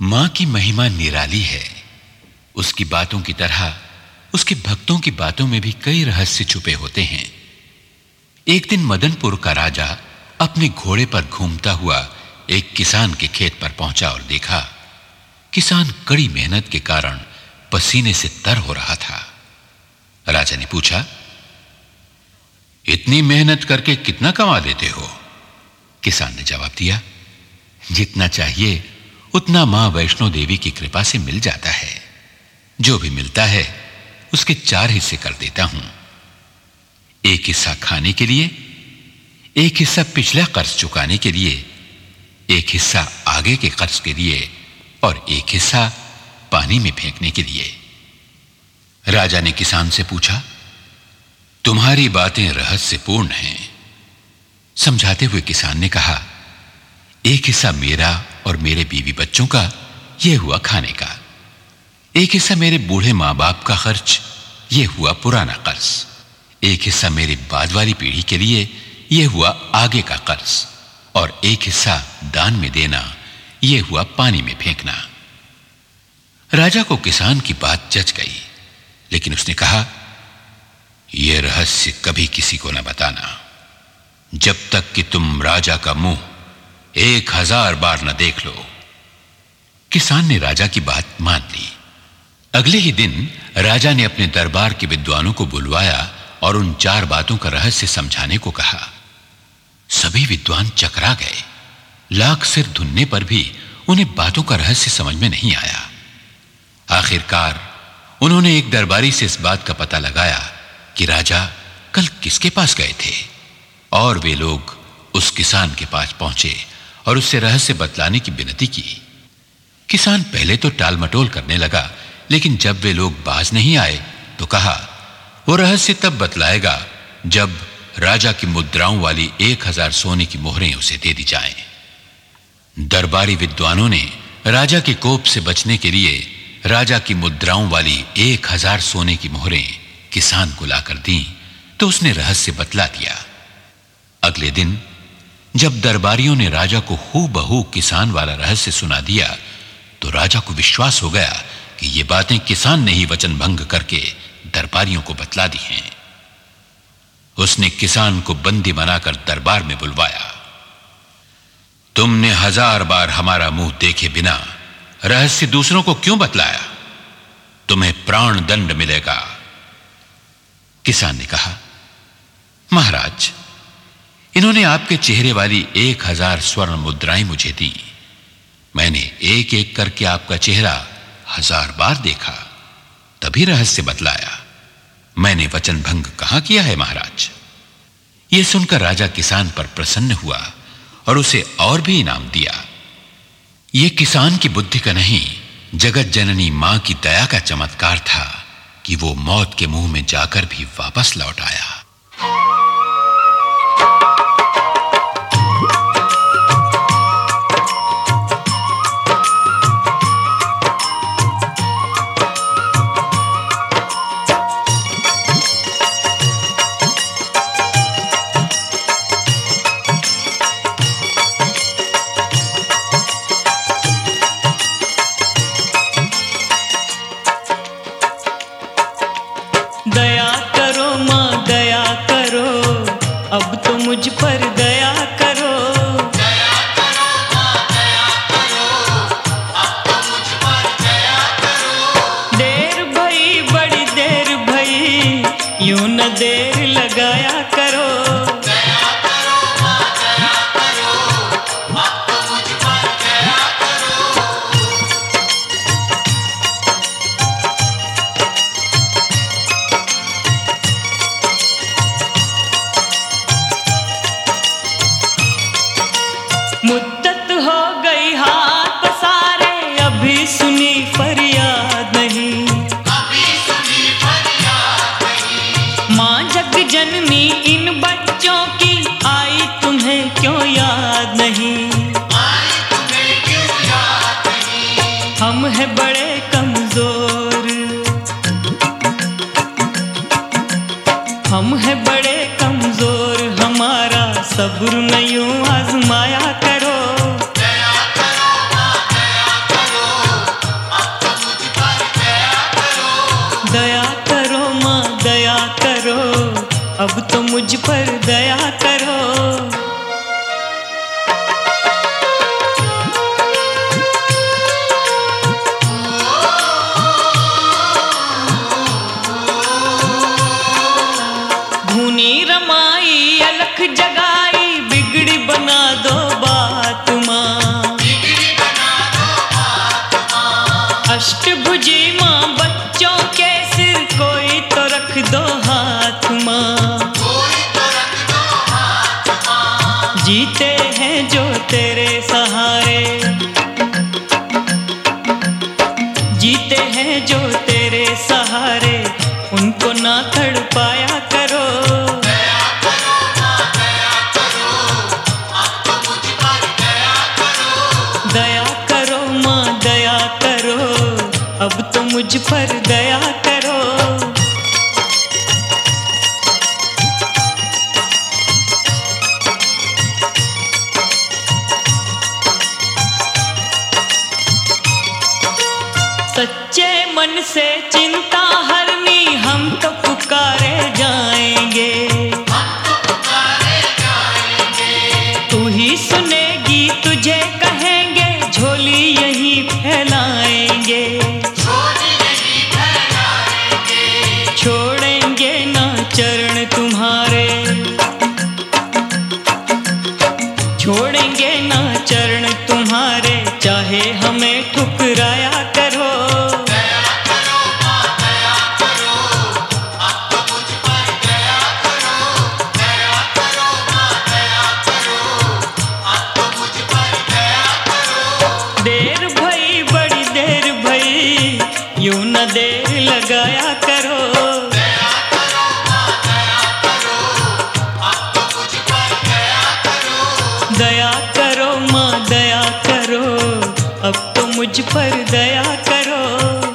मां की महिमा निराली है। उसकी बातों की तरह उसके भक्तों की बातों में भी कई रहस्य छुपे होते हैं। एक दिन मदनपुर का राजा अपने घोड़े पर घूमता हुआ एक किसान के खेत पर पहुंचा और देखा किसान कड़ी मेहनत के कारण पसीने से तर हो रहा था। राजा ने पूछा, इतनी मेहनत करके कितना कमा लेते हो? किसान ने जवाब दिया, जितना चाहिए उतना मां वैष्णो देवी की कृपा से मिल जाता है। जो भी मिलता है उसके 4 हिस्से कर देता हूं। एक हिस्सा खाने के लिए, एक हिस्सा पिछला कर्ज चुकाने के लिए, एक हिस्सा आगे के कर्ज के लिए और एक हिस्सा पानी में फेंकने के लिए। राजा ने किसान से पूछा, तुम्हारी बातें रहस्यपूर्ण हैं। समझाते हुए किसान ने कहा, एक हिस्सा मेरा और मेरे बीवी बच्चों का, यह हुआ खाने का। एक हिस्सा मेरे बूढ़े मां बाप का खर्च, यह हुआ पुराना कर्ज। एक हिस्सा मेरी बाद वाली पीढ़ी के लिए, यह हुआ आगे का कर्ज। और एक हिस्सा दान में देना, यह हुआ पानी में फेंकना। राजा को किसान की बात जच गई, लेकिन उसने कहा, यह रहस्य कभी किसी को न बताना, जब तक कि तुम राजा का मुंह 1000 बार न देख लो। किसान ने राजा की बात मान ली। अगले ही दिन राजा ने अपने दरबार के विद्वानों को बुलवाया और उन 4 बातों का रहस्य समझाने को कहा। सभी विद्वान चकरा गए। लाख सिर धुनने पर भी उन्हें बातों का रहस्य समझ में नहीं आया। आखिरकार उन्होंने एक दरबारी से इस बात का पता लगाया कि राजा कल किसके पास गए थे, और वे लोग उस किसान के पास पहुंचे और उससे रहस्य बतलाने की विनती की। किसान पहले तो टाल मटोल करने लगा, लेकिन जब वे लोग बाज नहीं आए तो कहा, वो रहस्य तब बतलाएगा जब राजा की मुद्राओं वाली 1000 सोने की मोहरें उसे दे दी जाएं। दरबारी विद्वानों ने राजा के कोप से बचने के लिए राजा की मुद्राओं वाली 1000 सोने की मोहरें किसान को लाकर दी, तो उसने रहस्य बतला दिया। अगले दिन जब दरबारियों ने राजा को हूबहू किसान वाला रहस्य सुना दिया, तो राजा को विश्वास हो गया कि ये बातें किसान ने ही वचन भंग करके दरबारियों को बतला दी हैं। उसने किसान को बंदी बनाकर दरबार में बुलवाया। तुमने 1000 बार हमारा मुंह देखे बिना रहस्य दूसरों को क्यों बतलाया? तुम्हें प्राण दंड मिलेगा। किसान ने कहा, महाराज, इन्होंने आपके चेहरे वाली 1000 स्वर्ण मुद्राएं मुझे दी। मैंने एक एक करके आपका चेहरा 1000 बार देखा, तभी रहस्य बतलाया। मैंने वचन भंग कहां किया है महाराज? यह सुनकर राजा किसान पर प्रसन्न हुआ और उसे और भी इनाम दिया। यह किसान की बुद्धि का नहीं, जगत जननी मां की दया का चमत्कार था कि वो मौत के मुंह में जाकर भी वापस लौट आया। दया करो माँ, दया करो, अब तो मुझ पर दया करो। दया करो माँ, दया करो, अब तो मुझ पर दया करो। देर भई, बड़ी देर भई, यूं न देर लगाया करो। दया करो माँ, दया करो, अब तो मुझ पर दया करो। मुद्दत हो गई हाथ पसारे, अभी सुनी फरियाद नहीं। अभी सुनी फरियाद नहीं। माँ जग जननी इन बच्चों की, आई तुम्हें क्यों याद नहीं? आई तुम्हें क्यों याद नहीं? हम हैं बड़े कमजोर, हम हैं बड़े कमजोर, हमारा सब्र न यूं आजमाया करो। दया करो माँ, दया करो, पर दया करो। धुनी रमाई अलख जगाई बिगड़ी बना दो बात माँ। अष्टभुजी माँ बच्चों के सिर कोई तो रख दो हाथ माँ। जीते हैं जो तेरे सहारे, जीते हैं जो तेरे सहारे, उनको ना तड़पाया करो। दया करो माँ दया करो, अब तो मुझ पर दया करो। सच्चे मन से चिंता हरनी हम तो पुकारे जाएंगे। तू ही सुनेगी तुझे कहेंगे, झोली यहीं फैलाएंगे। छोड़ेंगे ना चरण तुम्हारे, छोड़ेंगे ना चरण तुम्हारे, चाहे हमें ठुकराया करो। देर भई बड़ी देर भई, यूं न देर लगाया करो। दया करो माँ दया करो, अब तो मुझ पर दया करो।